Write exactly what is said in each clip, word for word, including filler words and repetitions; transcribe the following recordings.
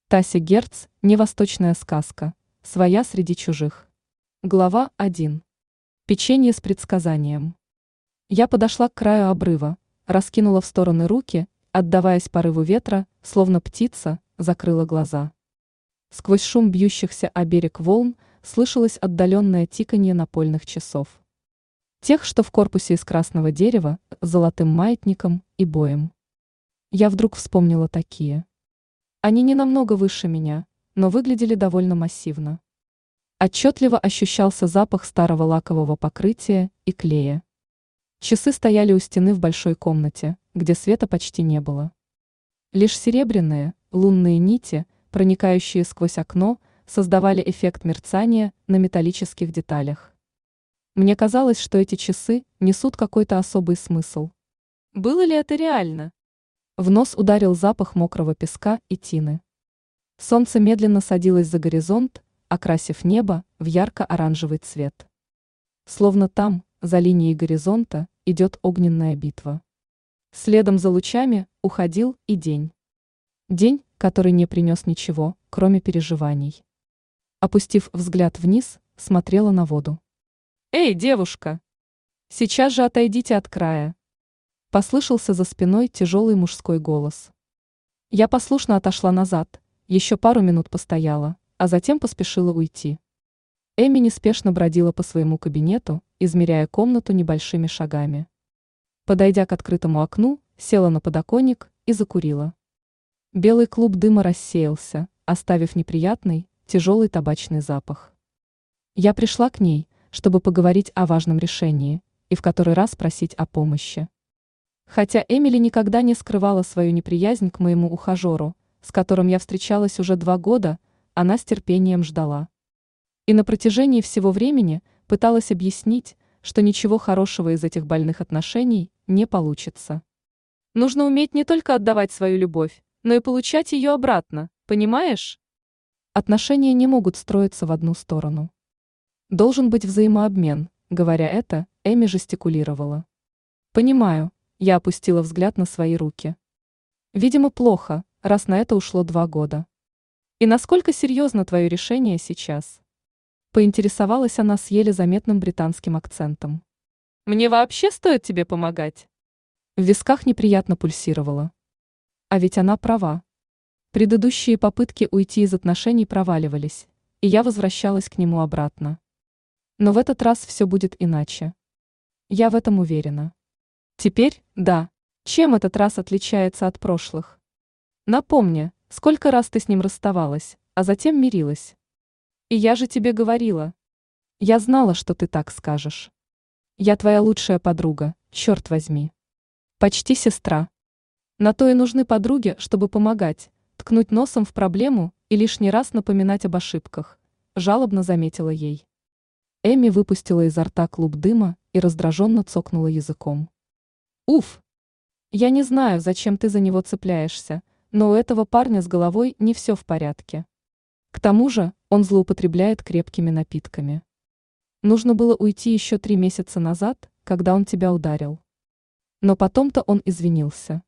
Тася Герц, невосточная сказка, своя среди чужих. Глава один. Печенье с предсказанием. Я подошла к краю обрыва, раскинула в стороны руки, отдаваясь порыву ветра, словно птица, закрыла глаза. Сквозь шум бьющихся о берег волн слышалось отдаленное тиканье напольных часов. Тех, что в корпусе из красного дерева, с золотым маятником и боем. Я вдруг вспомнила такие. Они не намного выше меня, но выглядели довольно массивно. Отчетливо ощущался запах старого лакового покрытия и клея. Часы стояли у стены в большой комнате, где света почти не было. Лишь серебряные, лунные нити, проникающие сквозь окно, создавали эффект мерцания на металлических деталях. Мне казалось, что эти часы несут какой-то особый смысл. Было ли это реально? В нос ударил запах мокрого песка и тины. Солнце медленно садилось за горизонт, окрасив небо в ярко-оранжевый цвет. Словно там, за линией горизонта, идет огненная битва. Следом за лучами уходил и день. День, который не принес ничего, кроме переживаний. Опустив взгляд вниз, смотрела на воду. «Эй, девушка! Сейчас же отойдите от края!» Послышался за спиной тяжелый мужской голос. Я послушно отошла назад, еще пару минут постояла, а затем поспешила уйти. Эми неспешно бродила по своему кабинету, измеряя комнату небольшими шагами. Подойдя к открытому окну, села на подоконник и закурила. Белый клуб дыма рассеялся, оставив неприятный, тяжелый табачный запах. Я пришла к ней, чтобы поговорить о важном решении и в который раз просить о помощи. Хотя Эмили никогда не скрывала свою неприязнь к моему ухажеру, с которым я встречалась уже два года, она с терпением ждала. И на протяжении всего времени пыталась объяснить, что ничего хорошего из этих больных отношений не получится. Нужно уметь не только отдавать свою любовь, но и получать ее обратно, понимаешь? Отношения не могут строиться в одну сторону. Должен быть взаимообмен, говоря это, Эми жестикулировала. Понимаю. Я опустила взгляд на свои руки. Видимо, плохо, раз на это ушло два года. И насколько серьезно твое решение сейчас? Поинтересовалась она с еле заметным британским акцентом. Мне вообще стоит тебе помогать? В висках неприятно пульсировало. А ведь она права. Предыдущие попытки уйти из отношений проваливались, и я возвращалась к нему обратно. Но в этот раз все будет иначе. Я в этом уверена. Теперь, да, чем этот раз отличается от прошлых? Напомни, сколько раз ты с ним расставалась, а затем мирилась. И я же тебе говорила. Я знала, что ты так скажешь. Я твоя лучшая подруга, черт возьми. Почти сестра. На то и нужны подруги, чтобы помогать, ткнуть носом в проблему и лишний раз напоминать об ошибках, жалобно заметила ей. Эми выпустила изо рта клуб дыма и раздраженно цокнула языком. Уф! Я не знаю, зачем ты за него цепляешься, но у этого парня с головой не все в порядке. К тому же, он злоупотребляет крепкими напитками. Нужно было уйти еще три месяца назад, когда он тебя ударил. Но потом-то он извинился.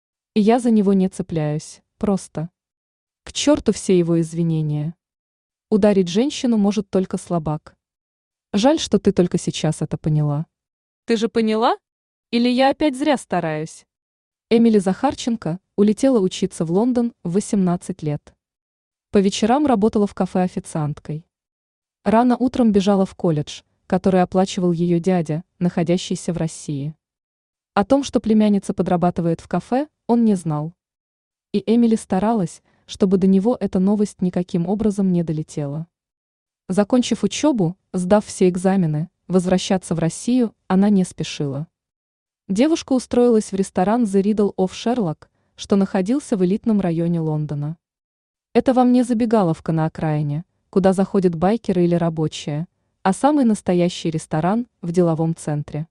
И я за него не цепляюсь, просто. К черту все его извинения. Ударить женщину может только слабак. Жаль, что ты только сейчас это поняла. Ты же поняла? Или я опять зря стараюсь? Эмили Захарченко улетела учиться в Лондон в восемнадцать лет. По вечерам работала в кафе официанткой. Рано утром бежала в колледж, который оплачивал ее дядя, находящийся в России. О том, что племянница подрабатывает в кафе, он не знал. И Эмили старалась, чтобы до него эта новость никаким образом не долетела. Закончив учебу, сдав все экзамены, возвращаться в Россию она не спешила. Девушка устроилась в ресторан The Riddle of Sherlock, что находился в элитном районе Лондона. Это вам не забегаловка на окраине, куда заходят байкеры или рабочие, а самый настоящий ресторан в деловом центре.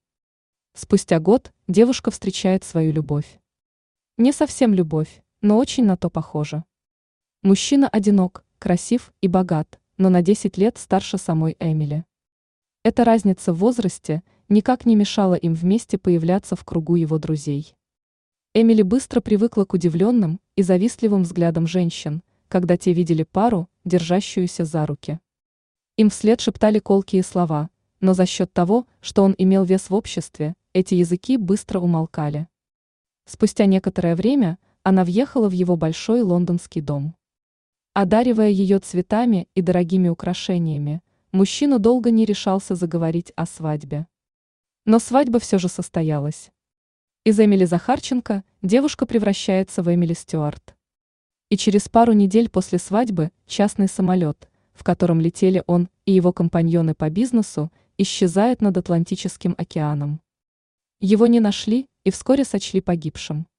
Спустя год девушка встречает свою любовь. Не совсем любовь, но очень на то похоже. Мужчина одинок, красив и богат, но на десять лет старше самой Эмили. Эта разница в возрасте никак не мешала им вместе появляться в кругу его друзей. Эмили быстро привыкла к удивленным и завистливым взглядам женщин, когда те видели пару, держащуюся за руки. Им вслед шептали колкие слова, но за счет того, что он имел вес в обществе, эти языки быстро умолкали. Спустя некоторое время она въехала в его большой лондонский дом. Одаривая ее цветами и дорогими украшениями, мужчина долго не решался заговорить о свадьбе. Но свадьба все же состоялась. Из Эмили Захарченко девушка превращается в Эмили Стюарт. И через пару недель после свадьбы частный самолет, в котором летели он и его компаньоны по бизнесу, исчезает над Атлантическим океаном. Его не нашли и вскоре сочли погибшим.